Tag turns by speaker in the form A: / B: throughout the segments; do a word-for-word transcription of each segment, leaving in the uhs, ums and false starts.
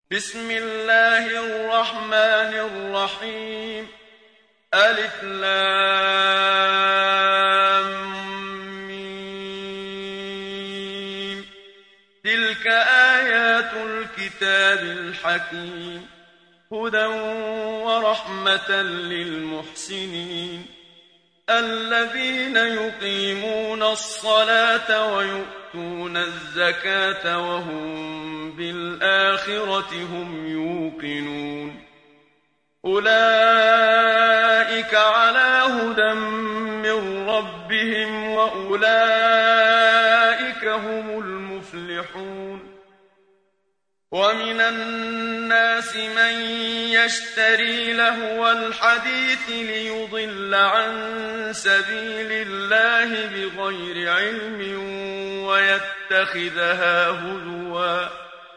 A: بسم الله الرحمن الرحيم. ألف لام ميم. تلك آيات الكتاب الحكيم، هدى ورحمة للمحسنين الذين يقيمون الصلاة ويؤتون الزكاة وهم بالآخرة هم يوقنون. أولئك على هدى من ربهم وأولئك هم المفلحون. ومن الناس من يشتري لهو الحديث ليضل عن سبيل الله بغير علم ويتخذها هزوا،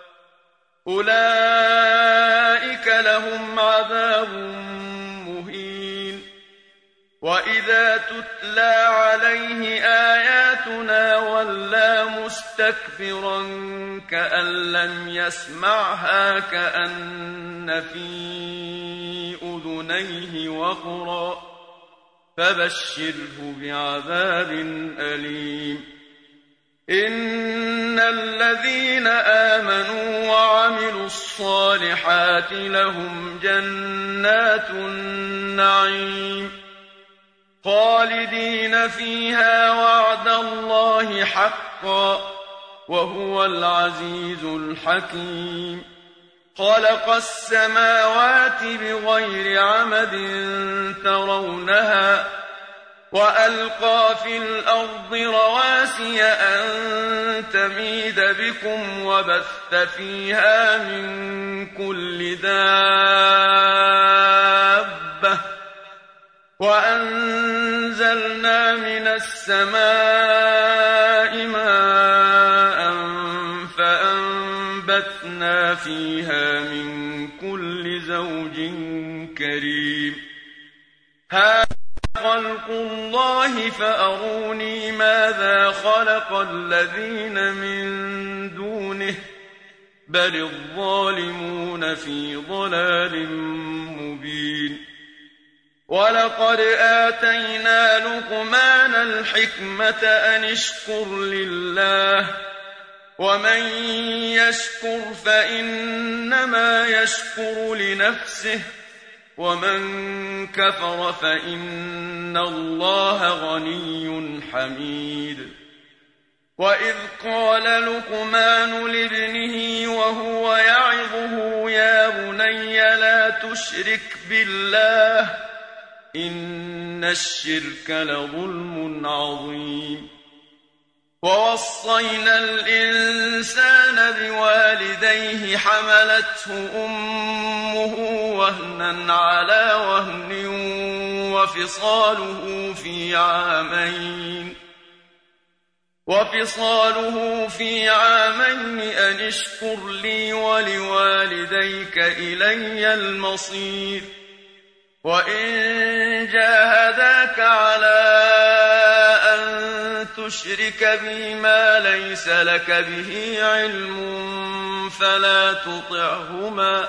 A: أولئك لهم عذاب مهين. وإذا تتلى عليه آياتنا ولى مستكبرا كأن لم يسمعها كأن في أذنيه وقرا، فبشره بعذاب أليم. إن الذين آمنوا وعملوا الصالحات لهم جنات النعيم خالدين فيها وعد الله حقا، وهو العزيز الحكيم. خلق السماوات بغير عمد ترونها وألقى في الأرض رواسي أن تميد بكم وبث فيها من كل دابة، وأنزلنا من السماء ماء فأنبتنا فيها من كل زوج كريم. هذا خلق الله فأروني ماذا خلق الذين من دونه، بل الظالمون في ضلال مبين. ولقد آتينا لقمان الحكمة أن اشكر لله، ومن يشكر فإنما يشكر لنفسه، ومن كفر فإن الله غني حميد. وإذ قال لقمان لابنه وهو يعظه يا بني لا تشرك بالله إن الشرك لظلم عظيم. ووصينا الإنسان بوالديه حملته أمه وهنا على وهن وفصاله في عامين وفصاله في عامين أن اشكر لي ولوالديك إلي المصير. وإن جاهداك على أن تشرك بي ما ليس لك به علم فلا تطعهما،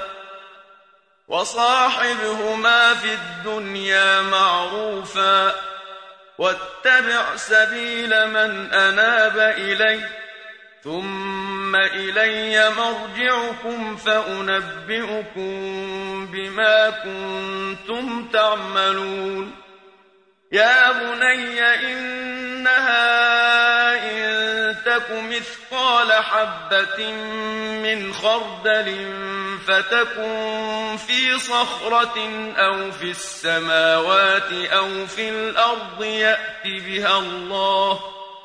A: وصاحبهما في الدنيا معروفا، واتبع سبيل من أناب إلي، ثم إلي مرجعكم فأنبئكم بما كنتم تعملون. يا بني إنها إن تك مثقال حبة من خردل فتكن في صخرة أو في السماوات أو في الأرض يأت بها الله،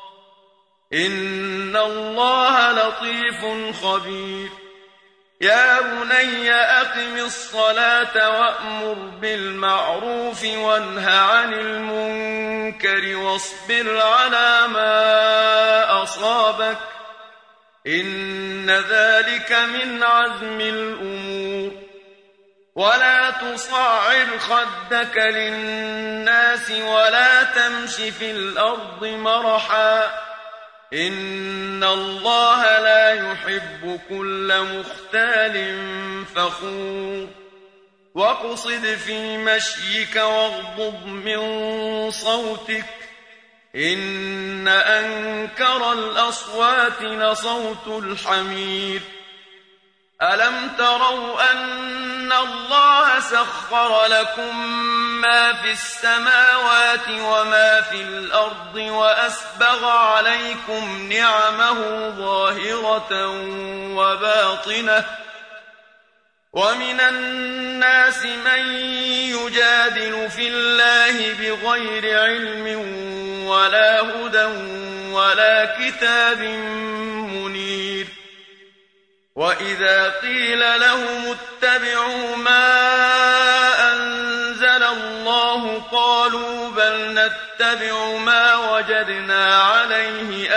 A: إن الله لطيف خبير. يا بني أقم الصلاة وأمر بالمعروف وانه عن المنكر واصبر على ما أصابك، إن ذلك من عزم الأمور. ولا تصعر خدك للناس ولا تمش في الأرض مرحا، إن الله لا يحب كل مختال فخور واقصد في مشيك واغضض من صوتك إن أنكر الأصوات لصوت الحمير ألم تروا أن الله سخر لكم ما في السماوات وما في الأرض وأسبغ عليكم نعمه ظاهرة وباطنة ومن الناس من يجادل في الله بغير علم ولا هدى ولا كتاب منير وإذا قيل لهم اتبعوا ما أنزل الله قالوا بل نتبع ما وجدنا عليه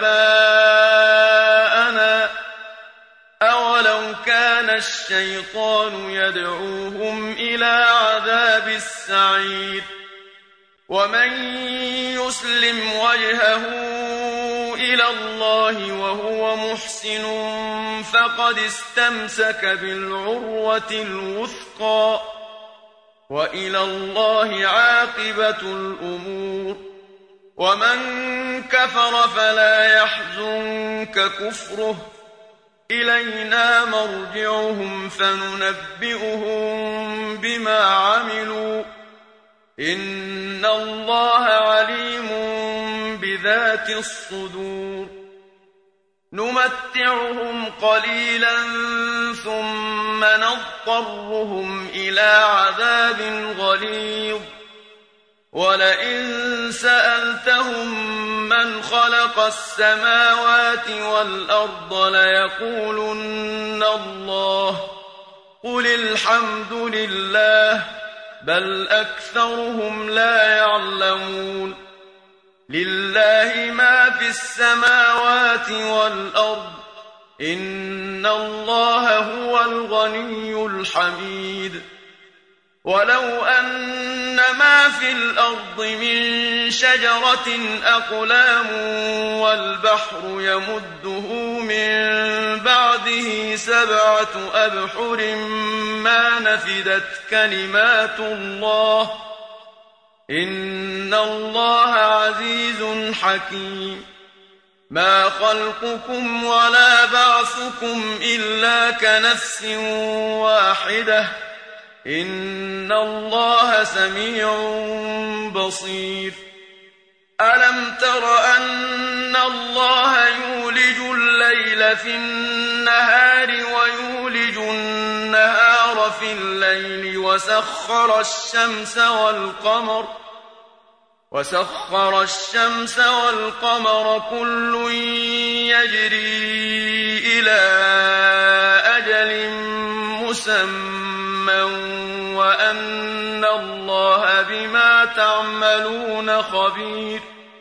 A: آباءنا أولو كان الشيطان يدعوهم إلى عذاب السعير ومن يسلم وجهه إلى الله وهو محسن فقد استمسك بالعروة الوثقى وإلى الله عاقبة الأمور ومن كفر فلا يحزنك كفره إلينا مرجعهم فننبئهم بما عملوا إن الله عليم بذات الصدور نمتعهم قليلا ثم نضطرهم إلى عذاب غليظ ولئن سألتهم من خلق السماوات والأرض ليقولن الله قل الحمد لله بل أكثرهم لا يعلمون لله ما في السماوات والأرض إن الله هو الغني الحميد ولو أن ما في الأرض من شجرة أقلام والبحر يمده من بعده سبعة أبحر ما نفدت كلمات الله إن الله عزيز حكيم ما خلقكم ولا بعثكم إلا كنفس واحدة إن الله سميع بصير ألم تر أن الله يولج الليل في النهار ويولج النهار في الليل وسخر الشمس والقمر وسخر الشمس والقمر كل يجري إلى أجل مسمى وأن الله بما تعملون خبير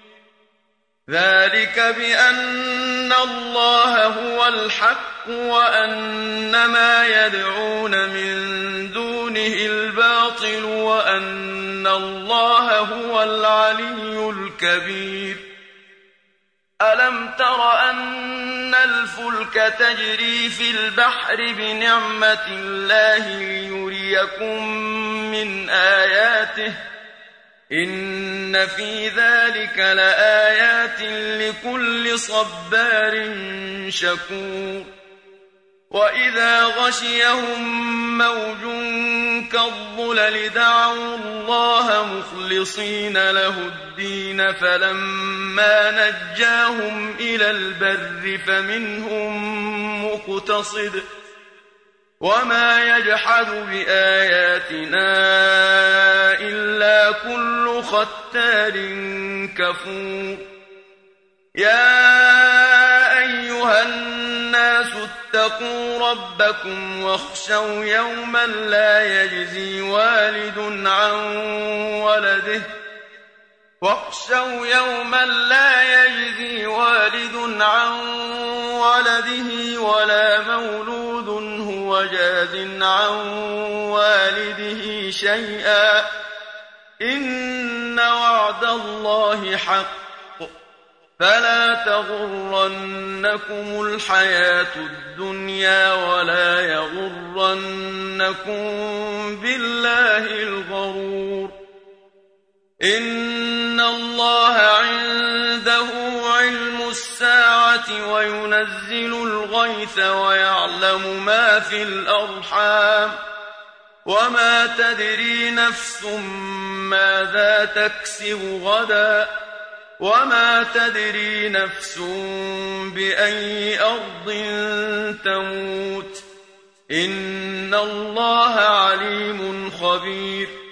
A: ذلك بأن الله هو الحق وأن ما يدعون من دونه الباطل وأن الله هو العلي الكبير ألم تر أن الفلك تجري في البحر بنعمة الله ليريكم من آياته إن في ذلك لآيات لكل صبار شكور وإذا غشيهم موج كالظلل دعوا الله مخلصين له الدين فلما نجاهم إلى البر فمنهم مقتصد وما يجحد بآياتنا إلا كل ختار كفور يا أيها الناس اتقوا ربكم واخشوا يوما لا يجزي والد عن ولده واخشوا يوما لا يجزي والد عن ولده ولا مولود هو جاز عن والده شيئا إن وعد الله حق فلا تغرنكم الحياة الدنيا ولا يغرنكم بالله الغرور إن الله عنده علم الساعة وينزل الغيث ويعلم ما في الأرحام وما تدري نفس ماذا تكسب غدا وما تدري نفس بأي أرض تموت إن الله عليم خبير